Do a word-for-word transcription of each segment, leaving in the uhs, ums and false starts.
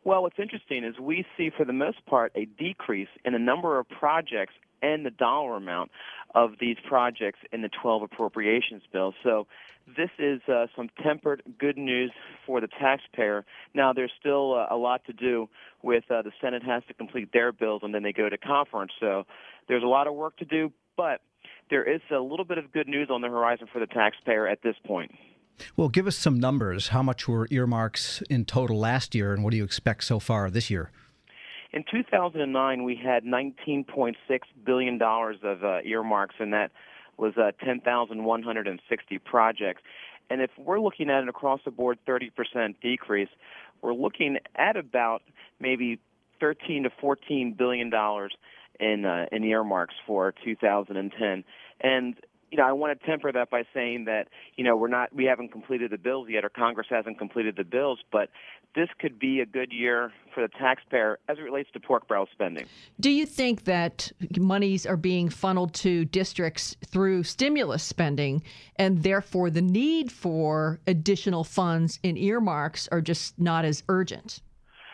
Well, what's interesting is we see, for the most part, a decrease in the number of projects and the dollar amount of these projects in the twelve appropriations bills. So this is uh, some tempered good news for the taxpayer. Now, there's still uh, a lot to do with uh, the Senate has to complete their bills, and then they go to conference. So there's a lot of work to do, but there is a little bit of good news on the horizon for the taxpayer at this point. Well, give us some numbers. How much were earmarks in total last year, and what do you expect so far this year? In two thousand nine, we had nineteen point six billion dollars of uh, earmarks, and that was uh, ten thousand one hundred sixty projects. And if we're looking at an across-the-board thirty percent decrease, we're looking at about maybe thirteen to fourteen billion dollars in uh, in earmarks for two thousand ten. And you know, I want to temper that by saying that, you know, we're not, we haven't completed the bills yet, or Congress hasn't completed the bills, but this could be a good year for the taxpayer as it relates to pork barrel spending. Do you think that monies are being funneled to districts through stimulus spending, and therefore the need for additional funds in earmarks are just not as urgent?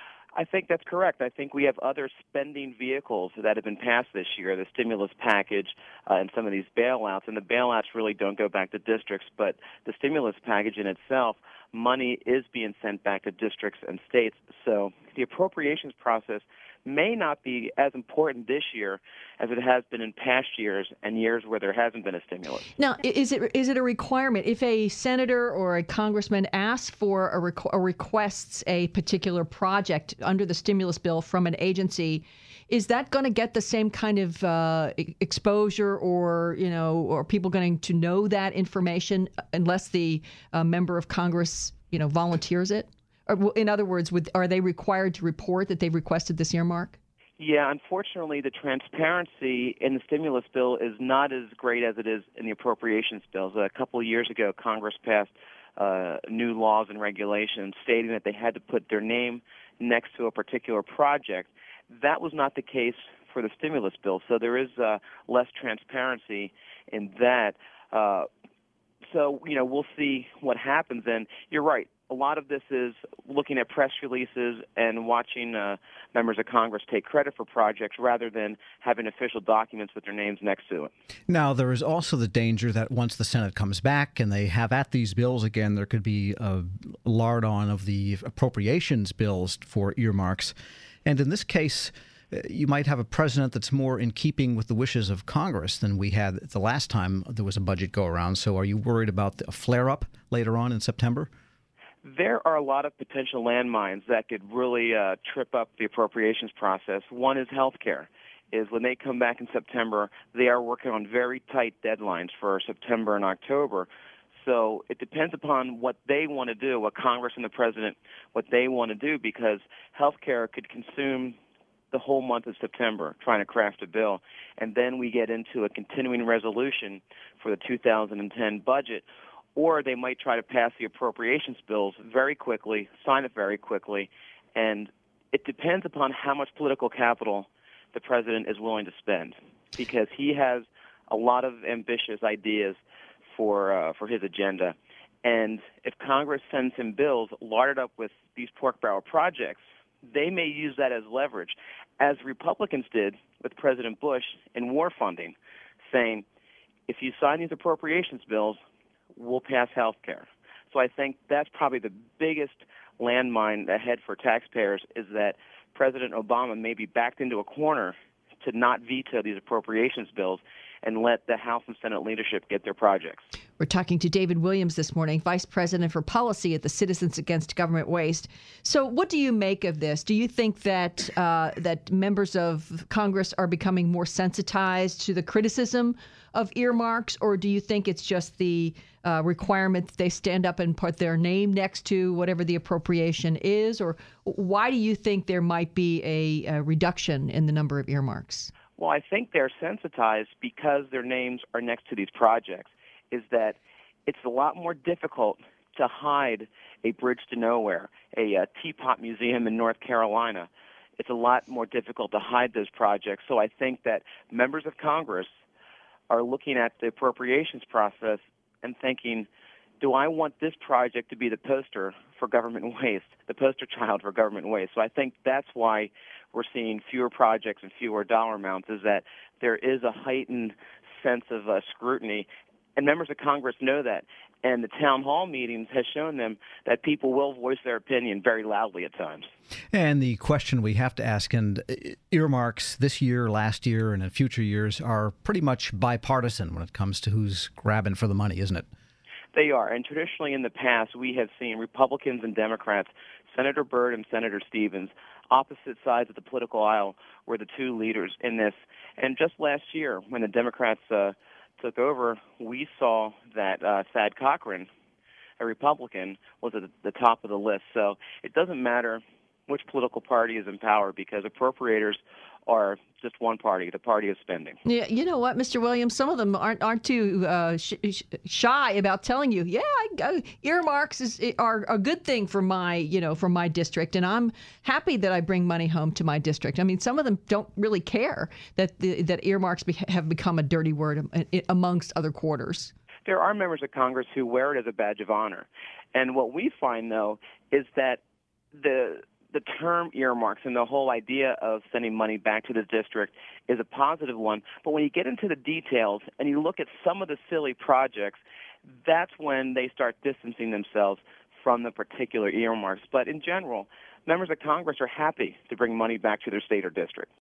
I think that's correct. I think we have other spending vehicles that have been passed this year, the stimulus package uh, and some of these bailouts. And the bailouts really don't go back to districts, but the stimulus package in itself, money is being sent back to districts and states. So the appropriations process may not be as important this year as it has been in past years and years where there hasn't been a stimulus. Now, is it is it a requirement if a senator or a congressman asks for a requ- or requests a particular project under the stimulus bill from an agency, is that going to get the same kind of uh, exposure, or you know, or people going to know that information unless the uh, member of Congress, you know, volunteers it? Or, in other words, would, are they required to report that they've requested this earmark? Yeah, unfortunately, the transparency in the stimulus bill is not as great as it is in the appropriations bills. A couple of years ago, Congress passed uh, new laws and regulations stating that they had to put their name next to a particular project. That was not the case for the stimulus bill, so there is uh, less transparency in that. Uh, so, you know, we'll see what happens. And you're right. A lot of this is looking at press releases and watching uh, members of Congress take credit for projects rather than having official documents with their names next to it. Now, there is also the danger that once the Senate comes back and they have at these bills again, there could be a lard-on of the appropriations bills for earmarks. And in this case, you might have a president that's more in keeping with the wishes of Congress than we had the last time there was a budget go-around. So are you worried about a flare-up later on in September? There are a lot of potential landmines that could really uh, trip up the appropriations process. One is health care. Is when they come back in September, they are working on very tight deadlines for September and October. So it depends upon what they want to do, what Congress and the president, what they want to do, because health care could consume the whole month of September trying to craft a bill. And then we get into a continuing resolution for the two thousand ten budget. Or they might try to pass the appropriations bills very quickly, sign it very quickly, and it depends upon how much political capital the president is willing to spend, because he has a lot of ambitious ideas for uh, for his agenda. And if Congress sends him bills larded up with these pork barrel projects, they may use that as leverage, as Republicans did with President Bush in war funding, saying, if you sign these appropriations bills, we'll pass health care. So I think that's probably the biggest landmine ahead for taxpayers, is that President Obama may be backed into a corner to not veto these appropriations bills and let the House and Senate leadership get their projects. We're talking to David Williams this morning, Vice President for Policy at the Citizens Against Government Waste. So what do you make of this? Do you think that uh, that members of Congress are becoming more sensitized to the criticism of earmarks, or do you think it's just the uh, requirement that they stand up and put their name next to whatever the appropriation is? Or why do you think there might be a, a reduction in the number of earmarks? Well, I think they're sensitized because their names are next to these projects, is that it's a lot more difficult to hide a bridge to nowhere, a, a teapot museum in North Carolina. It's a lot more difficult to hide those projects. So I think that members of Congress are looking at the appropriations process and thinking, do I want this project to be the poster for government waste, the poster child for government waste? So I think that's why we're seeing fewer projects and fewer dollar amounts, is that there is a heightened sense of uh, scrutiny, and members of Congress know that. And the town hall meetings has shown them that people will voice their opinion very loudly at times. And the question we have to ask, and earmarks this year, last year, and in future years are pretty much bipartisan when it comes to who's grabbing for the money, isn't it? They are. And traditionally in the past, we have seen Republicans and Democrats, Senator Byrd and Senator Stevens, opposite sides of the political aisle, were the two leaders in this. And just last year, when the Democrats uh, took over, we saw that uh, Thad Cochran, a Republican, was at the top of the list. So it doesn't matter which political party is in power, because appropriators are just one party, the party of spending. Yeah, you know what, Mister Williams, some of them aren't aren't too uh, sh- sh- shy about telling you, yeah, I, uh, earmarks is, are a good thing for my, you know, for my district, and I'm happy that I bring money home to my district. I mean, some of them don't really care that the, that earmarks be- have become a dirty word amongst other quarters. There are members of Congress who wear it as a badge of honor, and what we find, though, is that the the term earmarks and the whole idea of sending money back to the district is a positive one. But when you get into the details and you look at some of the silly projects, that's when they start distancing themselves from the particular earmarks. But in general, members of Congress are happy to bring money back to their state or district.